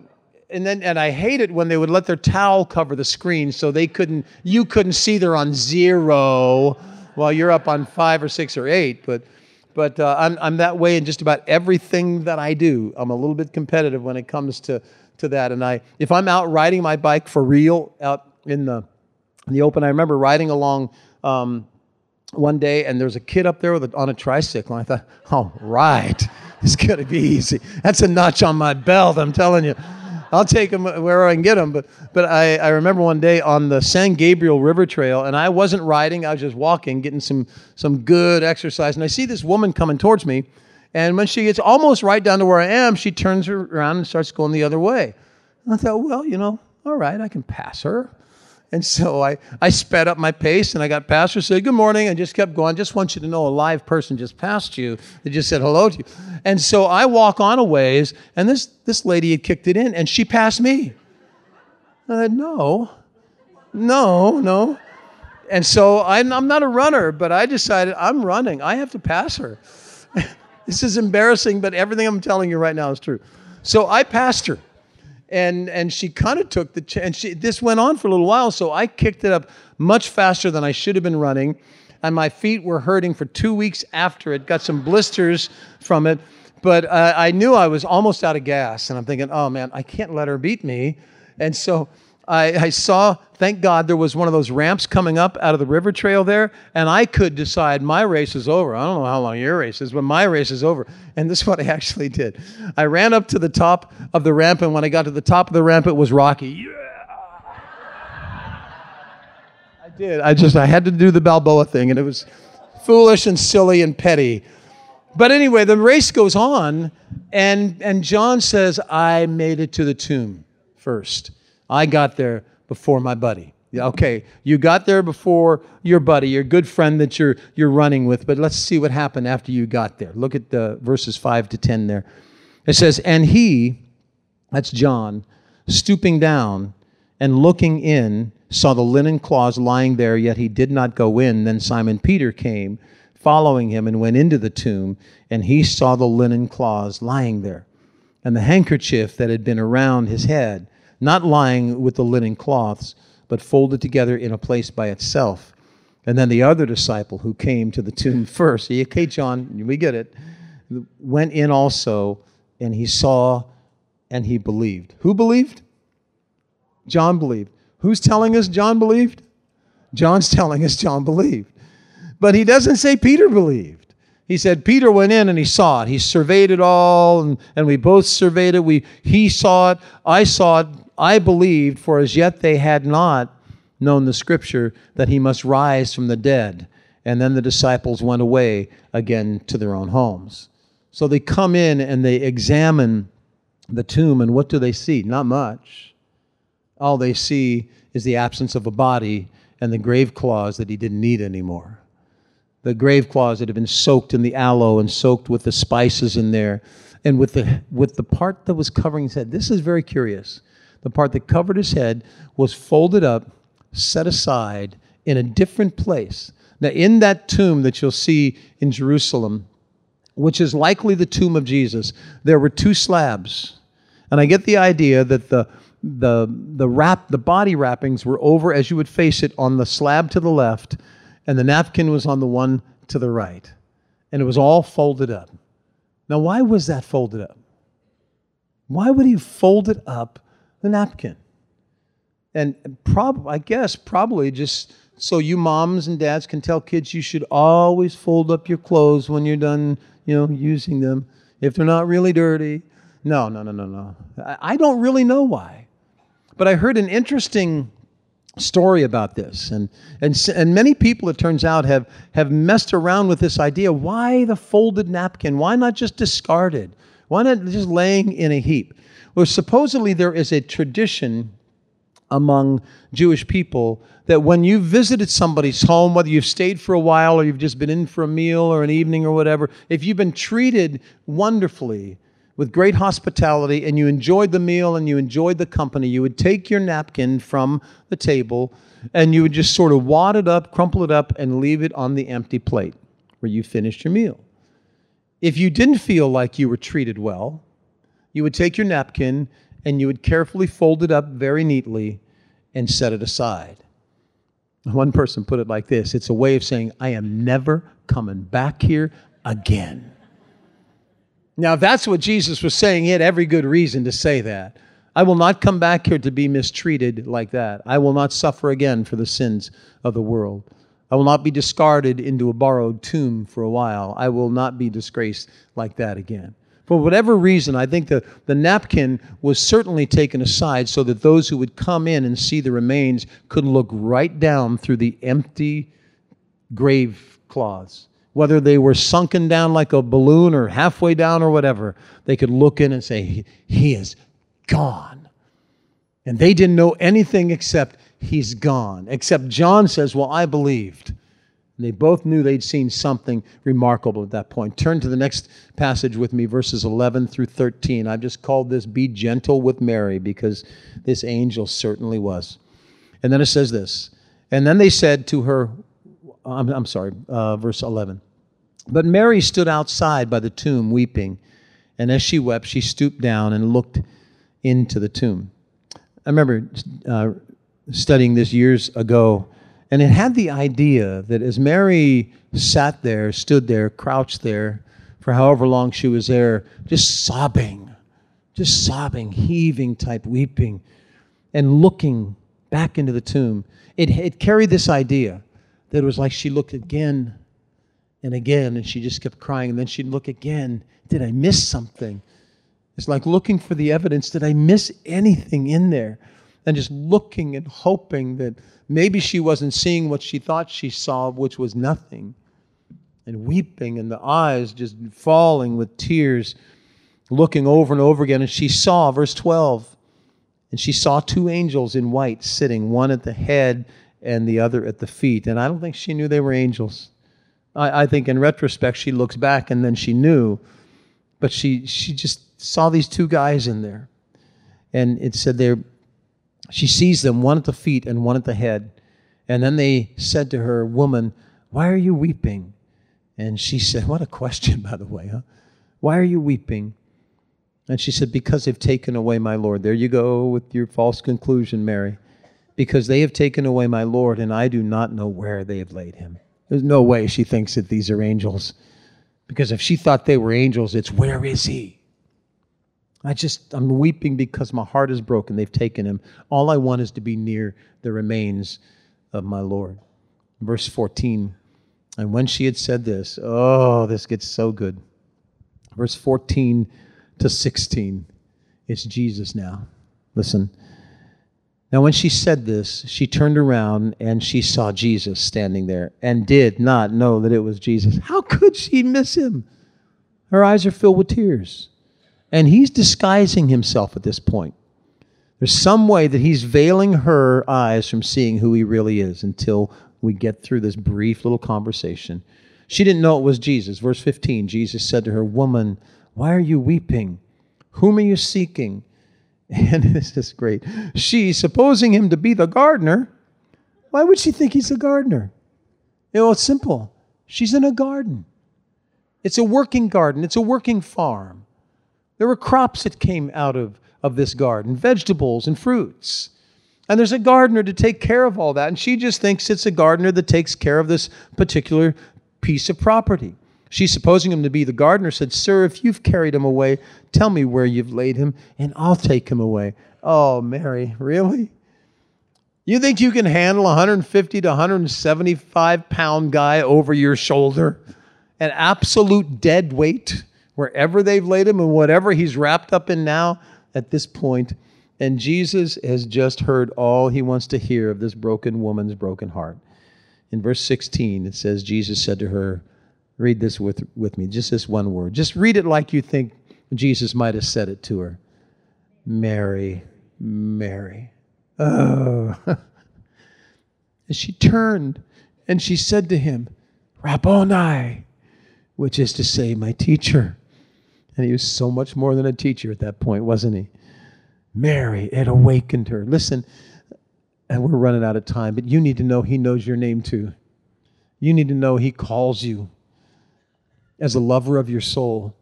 I hate it when they would let their towel cover the screen so you couldn't see they're on 0 while you're up on 5 or 6 or 8. But I'm that way in just about everything that I do. I'm a little bit competitive when it comes to that. And if I'm out riding my bike for real out in the open, I remember riding along one day, and there was a kid up there on a tricycle, and I thought, all right, it's going to be easy. That's a notch on my belt, I'm telling you. I'll take him wherever I can get him. But I remember one day on the San Gabriel River Trail, and I wasn't riding, I was just walking, getting some good exercise, and I see this woman coming towards me, and when she gets almost right down to where I am, she turns around and starts going the other way. And I thought, well, all right, I can pass her. And so I sped up my pace, and I got past her, said, good morning, and just kept going. Just want you to know a live person just passed you. They just said hello to you. And so I walk on a ways, and this lady had kicked it in, and she passed me. I said, no. And so I'm not a runner, but I decided I'm running. I have to pass her. This is embarrassing, but everything I'm telling you right now is true. So I passed her. And she kind of took the chance. This went on for a little while, so I kicked it up much faster than I should have been running. And my feet were hurting for 2 weeks after it. Got some blisters from it. But I knew I was almost out of gas. And I'm thinking, oh, man, I can't let her beat me. And so I saw, thank God, there was one of those ramps coming up out of the river trail there. And I could decide my race is over. I don't know how long your race is, but my race is over. And this is what I actually did. I ran up to the top of the ramp, and when I got to the top of the ramp, it was rocky. Yeah! I did. I had to do the Balboa thing, and it was foolish and silly and petty. But anyway, the race goes on, and John says, I made it to the tomb first. I got there before my buddy. Okay, you got there before your buddy, your good friend that you're running with, but let's see what happened after you got there. Look at the verses 5 to 10 there. It says, and he, that's John, stooping down and looking in, saw the linen cloths lying there, yet he did not go in. Then Simon Peter came, following him, and went into the tomb, and he saw the linen cloths lying there, and the handkerchief that had been around his head, not lying with the linen cloths, but folded together in a place by itself. And then the other disciple who came to the tomb first, okay, John, we get it, went in also, and he saw and he believed. Who believed? John believed. Who's telling us John believed? John's telling us John believed. But he doesn't say Peter believed. He said Peter went in and he saw it. He surveyed it all, and we both surveyed it. He saw it. I saw it. I believed, for as yet they had not known the Scripture that he must rise from the dead. And then the disciples went away again to their own homes. So they come in and they examine the tomb, and what do they see? Not much. All they see is the absence of a body and the grave cloths that he didn't need anymore. The grave cloths that had been soaked in the aloe and soaked with the spices in there, and with the part that was covering his head. This is very curious. The part that covered his head was folded up, set aside in a different place. Now, in that tomb that you'll see in Jerusalem, which is likely the tomb of Jesus, there were 2 slabs. And I get the idea that the body wrappings were over as you would face it on the slab to the left, and the napkin was on the one to the right. and it was all folded up. Now, why was that folded up? Why would he fold it up, the napkin? And I guess probably just so you moms and dads can tell kids you should always fold up your clothes when you're done, using them, if they're not really dirty. No. I don't really know why. But I heard an interesting story about this. And many people, it turns out, have messed around with this idea. Why the folded napkin? Why not just discarded? Why not just laying in a heap? Well, supposedly there is a tradition among Jewish people that when you visited somebody's home, whether you've stayed for a while or you've just been in for a meal or an evening or whatever, if you've been treated wonderfully with great hospitality and you enjoyed the meal and you enjoyed the company, you would take your napkin from the table and you would just sort of wad it up, crumple it up, and leave it on the empty plate where you finished your meal. If you didn't feel like you were treated well, you would take your napkin and you would carefully fold it up very neatly and set it aside. One person put it like this: it's a way of saying, I am never coming back here again. Now, if that's what Jesus was saying, he had every good reason to say that. I will not come back here to be mistreated like that. I will not suffer again for the sins of the world. I will not be discarded into a borrowed tomb for a while. I will not be disgraced like that again. For whatever reason, I think the napkin was certainly taken aside so that those who would come in and see the remains could look right down through the empty grave cloths. Whether they were sunken down like a balloon or halfway down or whatever, they could look in and say, he is gone. And they didn't know anything except he's gone. Except John says, well, I believed. And they both knew they'd seen something remarkable at that point. Turn to the next passage with me, verses 11 through 13. I've just called this Be Gentle with Mary, because this angel certainly was. And then it says this, and then they said to her, verse 11. But Mary stood outside by the tomb weeping, and as she wept, she stooped down and looked into the tomb. I remember studying this years ago, and it had the idea that as Mary sat there, stood there, crouched there, for however long she was there, just sobbing, heaving type weeping, and looking back into the tomb, it carried this idea that it was like she looked again and again, and she just kept crying, and then she'd look again. Did I miss something? It's like looking for the evidence. Did I miss anything in there? And just looking and hoping that maybe she wasn't seeing what she thought she saw, which was nothing. And weeping, and the eyes just falling with tears, looking over and over again. And she saw, verse 12, and she saw two angels in white sitting, one at the head and the other at the feet. And I don't think she knew they were angels. I think in retrospect, she looks back and then she knew. But she just saw these two guys in there. And it said she sees them, one at the feet and one at the head. And then they said to her, woman, why are you weeping? And she said, what a question, by the way, huh? Why are you weeping? And she said, because they've taken away my Lord. There you go with your false conclusion, Mary. Because they have taken away my Lord, and I do not know where they have laid him. There's no way she thinks that these are angels. Because if she thought they were angels, it's, where is he? I'm weeping because my heart is broken. They've taken him. All I want is to be near the remains of my Lord. Verse 14. And when she had said this, this gets so good. Verse 14 to 16. It's Jesus now. Listen. Now when she said this, she turned around and she saw Jesus standing there and did not know that it was Jesus. How could she miss him? Her eyes are filled with tears. And he's disguising himself at this point. There's some way that he's veiling her eyes from seeing who he really is until we get through this brief little conversation. She didn't know it was Jesus. Verse 15, Jesus said to her, woman, why are you weeping? Whom are you seeking? And this is great. She, supposing him to be the gardener, why would she think he's the gardener? It's simple. She's in a garden. It's a working garden. It's a working farm. There were crops that came out of this garden, vegetables and fruits. And there's a gardener to take care of all that. And she just thinks it's a gardener that takes care of this particular piece of property. She, supposing him to be the gardener, said, "Sir, if you've carried him away, tell me where you've laid him, and I'll take him away." Oh, Mary, really? You think you can handle a 150 to 175-pound guy over your shoulder? An absolute dead weight wherever they've laid him and whatever he's wrapped up in now at this point. And Jesus has just heard all he wants to hear of this broken woman's broken heart. In verse 16, it says, Jesus said to her, read this with me, just this one word. Just read it like you think Jesus might have said it to her. Mary, Mary. Oh. And she turned and she said to him, Rabboni, which is to say, my teacher. And he was so much more than a teacher at that point, wasn't he? Mary, it awakened her. Listen, and we're running out of time, but you need to know he knows your name too. You need to know he calls you as a lover of your soul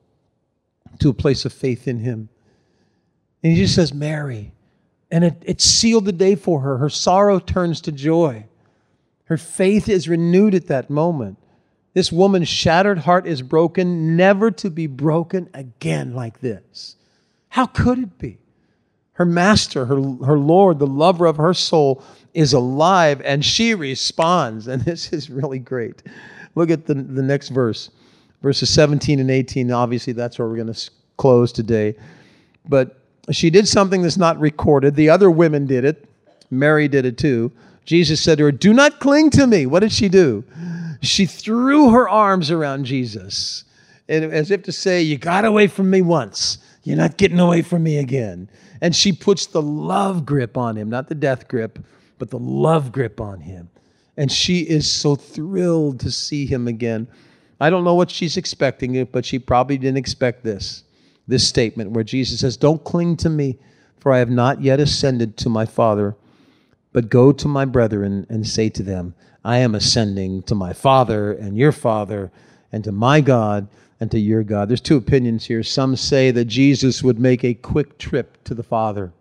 to a place of faith in him. And he just says, Mary. And it sealed the day for her. Her sorrow turns to joy. Her faith is renewed at that moment. This woman's shattered heart is broken, never to be broken again like this. How could it be? Her master, her Lord, the lover of her soul, is alive, and she responds. And this is really great. Look at the next verse. Verses 17 and 18. Obviously, that's where we're going to close today. But she did something that's not recorded. The other women did it. Mary did it too. Jesus said to her, do not cling to me. What did she do? She threw her arms around Jesus, and as if to say, you got away from me once. You're not getting away from me again. And she puts the love grip on him, not the death grip, but the love grip on him. And she is so thrilled to see him again. I don't know what she's expecting, but she probably didn't expect this statement where Jesus says, don't cling to me, for I have not yet ascended to my Father, but go to my brethren and say to them, I am ascending to my Father and your Father, and to my God and to your God. There's two opinions here. Some say that Jesus would make a quick trip to the Father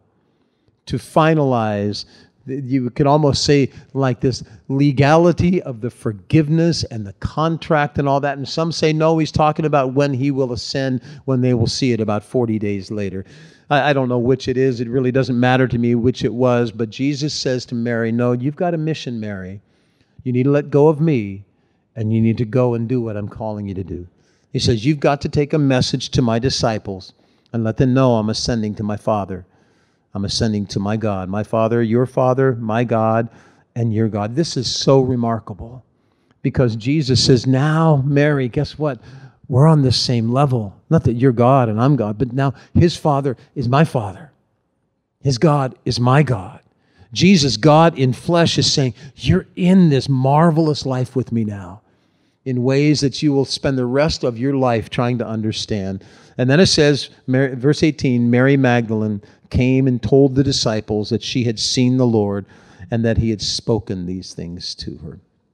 to finalize, you could almost say like this, legality of the forgiveness and the contract and all that. And some say, no, he's talking about when he will ascend, when they will see it about 40 days later. I don't know which it is. It really doesn't matter to me which it was. But Jesus says to Mary, no, you've got a mission, Mary. You need to let go of me, and you need to go and do what I'm calling you to do. He says, you've got to take a message to my disciples and let them know I'm ascending to my Father. I'm ascending to my God. My Father, your Father, my God, and your God. This is so remarkable because Jesus says, now, Mary, guess what? We're on the same level. Not that you're God and I'm God, but now his Father is my Father. His God is my God. Jesus, God in flesh, is saying, you're in this marvelous life with me now in ways that you will spend the rest of your life trying to understand. And then it says, verse 18, Mary Magdalene came and told the disciples that she had seen the Lord and that he had spoken these things to her.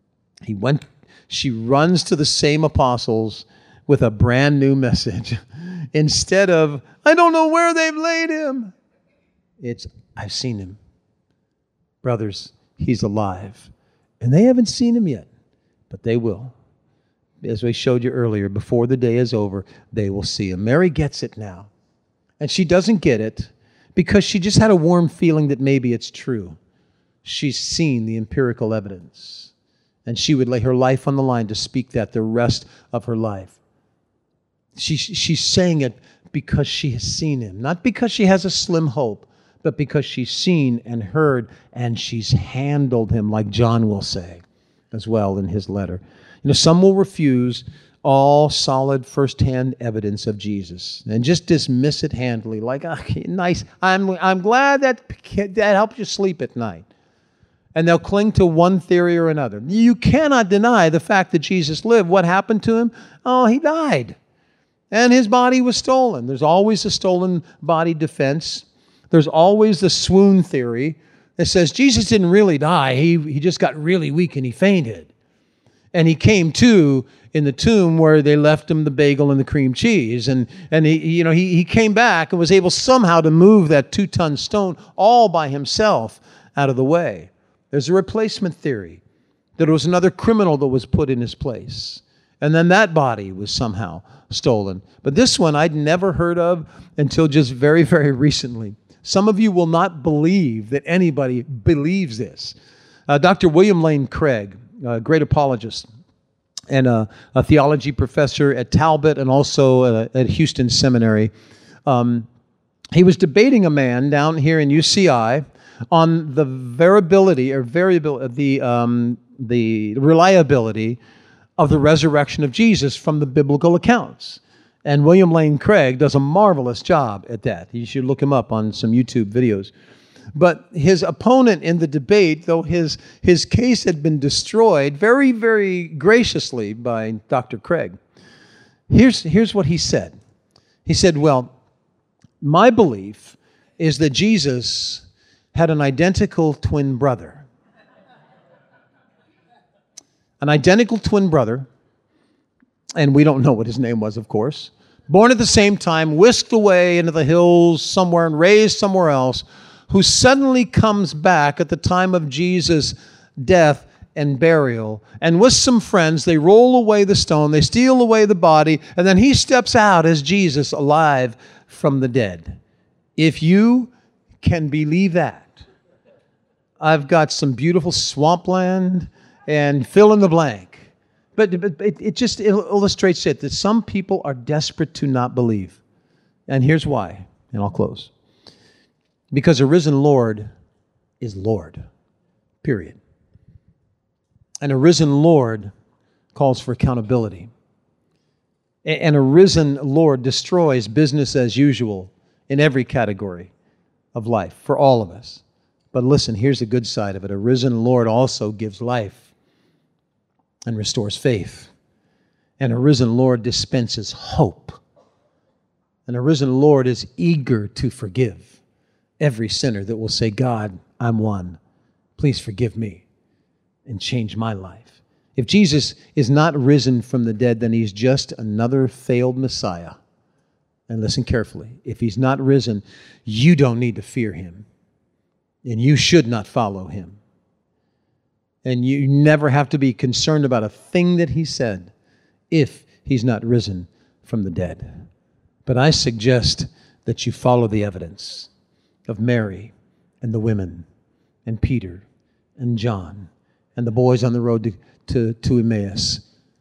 She runs to the same apostles with a brand new message. Instead of, I don't know where they've laid him. It's, I've seen him. Brothers, he's alive. And they haven't seen him yet, but they will. As we showed you earlier, before the day is over, they will see him. Mary gets it now. And she doesn't get it because she just had a warm feeling that maybe it's true. She's seen the empirical evidence. And she would lay her life on the line to speak that the rest of her life. She's saying it because she has seen him. Not because she has a slim hope, but because she's seen and heard and she's handled him, like John will say as well in his letter. You know, some will refuse all solid firsthand evidence of Jesus and just dismiss it handily, like, okay, nice. I'm glad that helps you sleep at night. And they'll cling to one theory or another. You cannot deny the fact that Jesus lived. What happened to him? Oh, he died. And his body was stolen. There's always a stolen body defense. There's always the swoon theory that says Jesus didn't really die. He just got really weak and he fainted. And he came to in the tomb where they left him the bagel and the cream cheese. And he came back and was able somehow to move that 2-ton stone all by himself out of the way. There's a replacement theory that it was another criminal that was put in his place. And then that body was somehow stolen. But this one I'd never heard of until just very, very recently. Some of you will not believe that anybody believes this. Dr. William Lane Craig, a great apologist, and a theology professor at Talbot and also at Houston Seminary, he was debating a man down here in UCI on the the reliability of the resurrection of Jesus from the biblical accounts. And William Lane Craig does a marvelous job at that. You should look him up on some YouTube videos. But his opponent in the debate, though his case had been destroyed very, very graciously by Dr. Craig, here's what he said. He said, well, my belief is that Jesus had an identical twin brother. An identical twin brother, and we don't know what his name was, of course, born at the same time, whisked away into the hills somewhere and raised somewhere else, who suddenly comes back at the time of Jesus' death and burial. And with some friends, they roll away the stone, they steal away the body, and then he steps out as Jesus alive from the dead. If you can believe that, I've got some beautiful swampland and fill in the blank. But it just illustrates it, that some people are desperate to not believe. And here's why, and I'll close. Because a risen Lord is Lord, period. And a risen Lord calls for accountability. And a risen Lord destroys business as usual in every category of life for all of us. But listen, here's the good side of it. A risen Lord also gives life and restores faith. And a risen Lord dispenses hope. And a risen Lord is eager to forgive every sinner that will say, God, I'm one. Please forgive me and change my life. If Jesus is not risen from the dead, then he's just another failed Messiah. And listen carefully. If he's not risen, you don't need to fear him. And you should not follow him. And you never have to be concerned about a thing that he said if he's not risen from the dead. But I suggest that you follow the evidence of Mary and the women and Peter and John and the boys on the road to Emmaus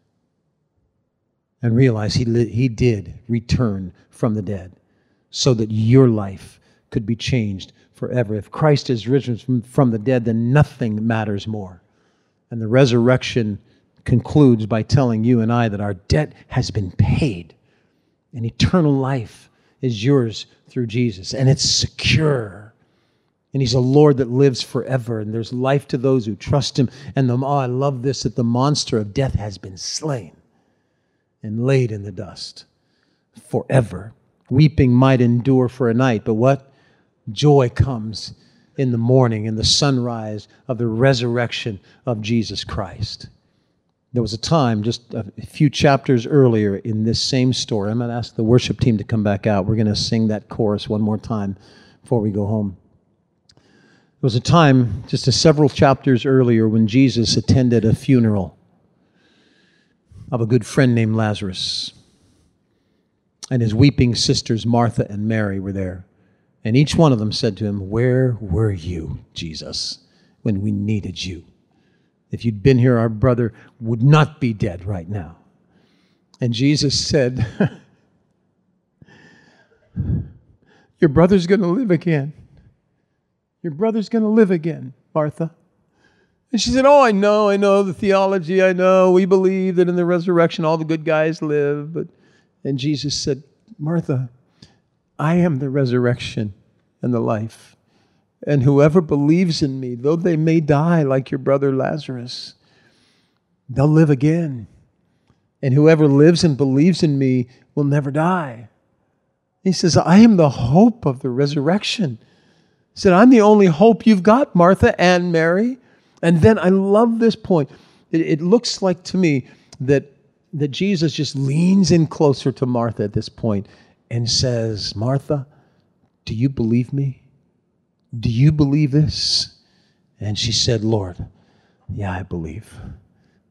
and realize he did return from the dead so that your life could be changed forever. If Christ is risen from the dead, then nothing matters more. And the resurrection concludes by telling you and I that our debt has been paid and eternal life is yours through Jesus. And it's secure. And he's a Lord that lives forever. And there's life to those who trust him. And I love this, that the monster of death has been slain and laid in the dust forever. Weeping might endure for a night, but what? Joy comes in the morning, in the sunrise of the resurrection of Jesus Christ. There was a time just a few chapters earlier in this same story. I'm going to ask the worship team to come back out. We're going to sing that chorus one more time before we go home. There was a time just several chapters earlier when Jesus attended a funeral of a good friend named Lazarus. And his weeping sisters, Martha and Mary, were there. And each one of them said to him, "Where were you, Jesus, when we needed you? If you'd been here, our brother would not be dead right now." And Jesus said, "Your brother's going to live again. Your brother's going to live again, Martha." And she said, "Oh, I know the theology. I know. We believe that in the resurrection all the good guys live." And Jesus said, "Martha, I am the resurrection and the life. And whoever believes in me, though they may die like your brother Lazarus, they'll live again. And whoever lives and believes in me will never die." He says, "I am the hope of the resurrection." He said, "I'm the only hope you've got, Martha and Mary." And then I love this point. It looks like to me that Jesus just leans in closer to Martha at this point and says, "Martha, do you believe me? Do you believe this?" And she said, "Lord, yeah, I believe.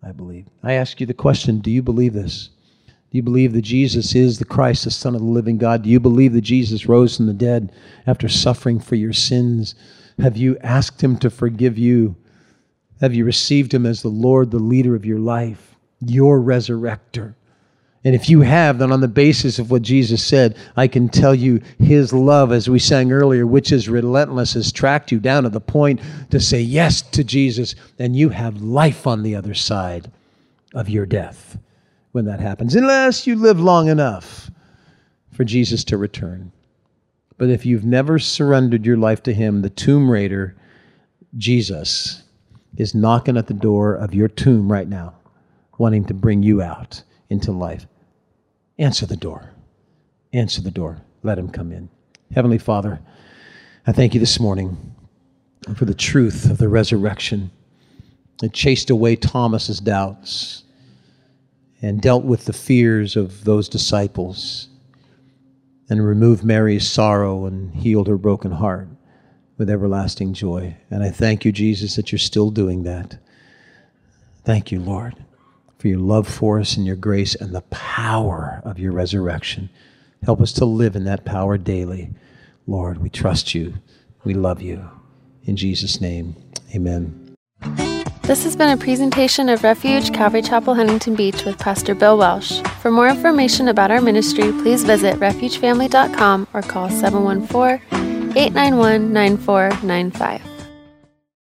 I believe. I ask you the question, do you believe this? Do you believe that Jesus is the Christ, the Son of the living God? Do you believe that Jesus rose from the dead after suffering for your sins? Have you asked him to forgive you? Have you received him as the Lord, the leader of your life, your resurrector? And if you have, then on the basis of what Jesus said, I can tell you his love, as we sang earlier, which is relentless, has tracked you down to the point to say yes to Jesus, and you have life on the other side of your death when that happens, unless you live long enough for Jesus to return. But if you've never surrendered your life to him, the tomb raider, Jesus, is knocking at the door of your tomb right now, wanting to bring you out into life. Answer the door. Answer the door. Let him come in. Heavenly Father, I thank you this morning for the truth of the resurrection. It chased away Thomas's doubts and dealt with the fears of those disciples and removed Mary's sorrow and healed her broken heart with everlasting joy. And I thank you, Jesus, that you're still doing that. Thank you, Lord, for your love for us and your grace and the power of your resurrection. Help us to live in that power daily. Lord, we trust you. We love you. In Jesus' name, amen. This has been a presentation of Refuge Calvary Chapel, Huntington Beach with Pastor Bill Welsh. For more information about our ministry, please visit refugefamily.com or call 714-891-9495.